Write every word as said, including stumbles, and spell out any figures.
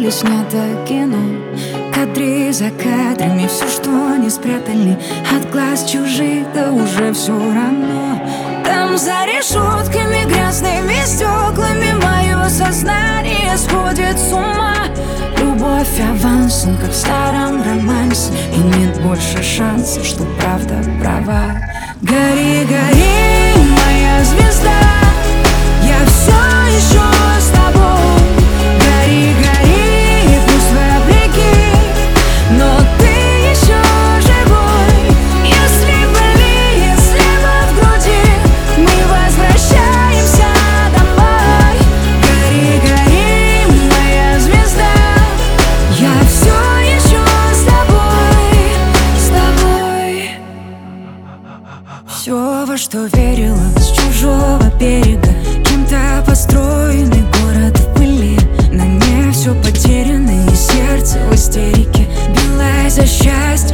или снято кино. Кадры за кадрами, все, что не спрятали от глаз чужих, да уже все равно. Там за решетками, грязными стеклами мое сознание сходит с ума. Любовь авансом, как в старом романсе, и нет больше шансов, что правда права. Гори, гори, моя звезда, я все еще с тобой. Гори, гори, пусть вопреки, но ты еще живой. Если боли, если в груди, мы возвращаемся домой. Гори, гори, моя звезда, я все еще с тобой, с тобой. Все, во что верила, с чужого берега, кем-то построенный город в пыли. На мне все потеряно, и сердце в истерике билось за счастье.